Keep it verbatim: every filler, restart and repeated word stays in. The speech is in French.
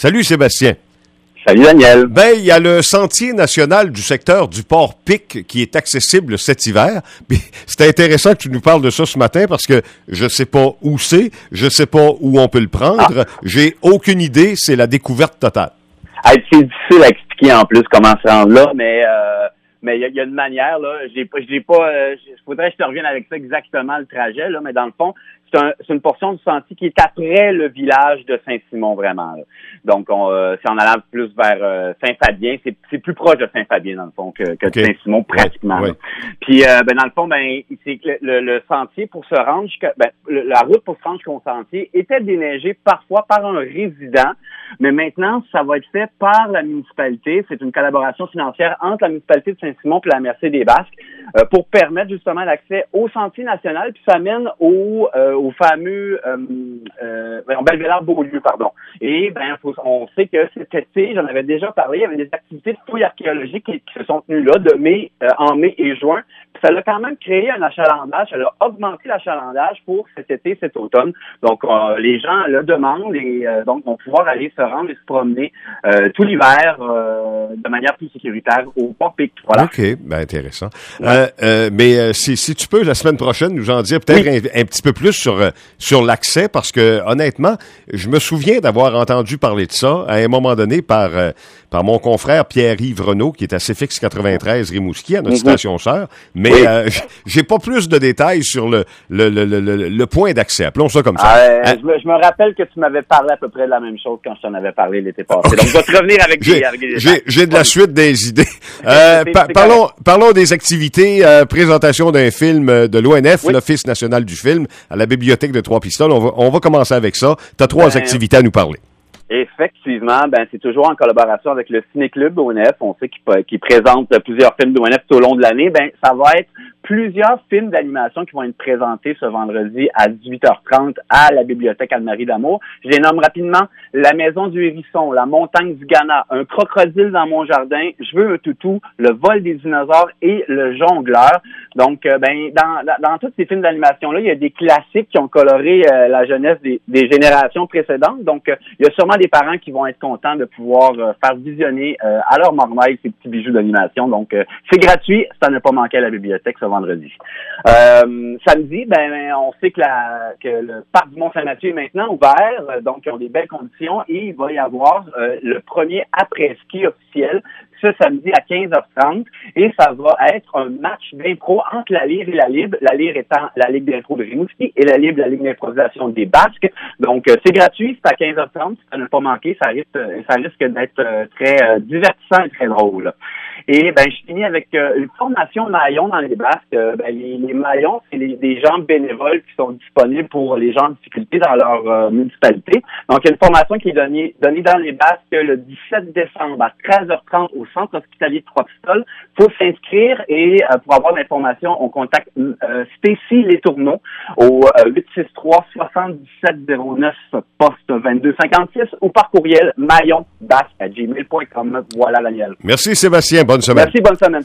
Salut Sébastien. Salut Daniel. Ben, il y a le sentier national du secteur du Port-Pic qui est accessible cet hiver. Puis, c'est intéressant que tu nous parles de ça ce matin parce que je sais pas où c'est, je sais pas où on peut le prendre, ah. J'ai aucune idée, c'est la découverte totale. Ah, c'est difficile à expliquer en plus comment se rendre là, mais euh, mais il y, y a une manière là. J'ai pas, j'ai pas. Euh, faudrait que je te revienne avec ça exactement le trajet là, mais dans le fond. C'est, un, c'est une portion du sentier qui est après le village de Saint-Simon, vraiment. Là. Donc, on, euh, c'est en allant plus vers euh, Saint-Fabien. C'est, c'est plus proche de Saint-Fabien, dans le fond, que, que okay. de Saint-Simon, pratiquement. Ouais, ouais. Puis, euh, ben, dans le fond, ben, c'est que le, le sentier pour se rendre jusqu'à... Ben, le, la route pour se rendre jusqu'au sentier était déneigée parfois par un résident, mais maintenant, ça va être fait par la municipalité. C'est une collaboration financière entre la municipalité de Saint-Simon et la M R C des Basques euh, pour permettre justement l'accès au sentier national, puis ça mène au... Euh, au fameux euh, euh, Belvédère-Beaulieu, pardon. Et ben, faut, on sait que cet été, j'en avais déjà parlé, il y avait des activités de fouilles archéologiques qui, qui se sont tenues là de mai, euh, en mai et juin. Puis ça a quand même créé un achalandage, ça a augmenté l'achalandage pour cet été, cet automne. Donc, euh, les gens le demandent et euh, donc vont pouvoir aller se rendre et se promener euh, tout l'hiver euh, de manière plus sécuritaire au Port-Pic. Voilà. OK, ben intéressant. Ouais. Euh, euh, mais euh, si, si tu peux, la semaine prochaine, nous en dire peut-être oui. un, un petit peu plus sur sur l'accès, parce que honnêtement, je me souviens d'avoir entendu parler de ça à un moment donné par euh, par mon confrère Pierre-Yves Renaud, qui est à C F X quatre-vingt-treize Rimouski, à notre mm-hmm. station sœur, mais oui. euh, j'ai pas plus de détails sur le le, le, le, le, le point d'accès. Appelons ça comme ça. Euh, hein? je, me, je me rappelle que tu m'avais parlé à peu près de la même chose quand je t'en avais parlé l'été passé. Okay. Donc, je vais te revenir avec des, j'ai, avec des j'ai, j'ai de la suite des idées. Euh, pa- parlons, parlons des activités. Euh, présentation d'un film de l'O N F, oui. l'Office national du film, à la Bibliothèque de Trois-Pistoles. On va, on va commencer avec ça. Tu as trois ben, activités à nous parler. Effectivement, ben c'est toujours en collaboration avec le Ciné-Club O N F. On sait qu'il, qu'il présente plusieurs films d'O N F tout au long de l'année. Ben ça va être plusieurs films d'animation qui vont être présentés ce vendredi à dix-huit heures trente à la Bibliothèque Anne-Marie d'Amour. Je les nomme rapidement: La Maison du Hérisson, La Montagne du Ghana, Un crocodile dans mon jardin, Je veux un toutou, Le vol des dinosaures et Le jongleur. Donc, euh, ben dans, dans dans tous ces films d'animation-là, il y a des classiques qui ont coloré euh, la jeunesse des, des générations précédentes. Donc, euh, il y a sûrement des parents qui vont être contents de pouvoir euh, faire visionner euh, à leur marmaille ces petits bijoux d'animation. Donc, euh, c'est gratuit, ça ne pas manquer à la bibliothèque ce vendredi. Euh, samedi, ben on sait que, la, que le parc du Mont-Saint-Mathieu est maintenant ouvert, euh, donc ils ont des belles conditions et il va y avoir euh, le premier après-ski officiel ce samedi à quinze heures trente et ça va être un match d'impro entre la Lyre et la Libre. La Lyre étant la Ligue d'impro de Rimouski et la Libre la Ligue d'improvisation des Basques. Donc euh, c'est gratuit, c'est à quinze heures trente, ça ne pas manquer, ça risque, ça risque d'être euh, très euh, divertissant et très drôle. Et ben je finis avec euh, une formation maillon dans les Basques. Euh, ben, les, les maillons, c'est les, des gens bénévoles qui sont disponibles pour les gens en difficulté dans leur euh, municipalité. Donc il y a une formation qui est donnée, donnée dans les Basques le dix-sept décembre à treize heures trente au Centre hospitalier de Trois-Pistoles. Il faut s'inscrire et euh, pour avoir l'information, on contacte euh, Stécie Letourneau au euh, huit six trois, soixante-dix-sept zéro neuf poste vingt-deux cinquante-six ou par courriel maillonbasque à gmail point com. Voilà, Daniel. Merci Sébastien. Bonne semaine. Merci, bonne semaine.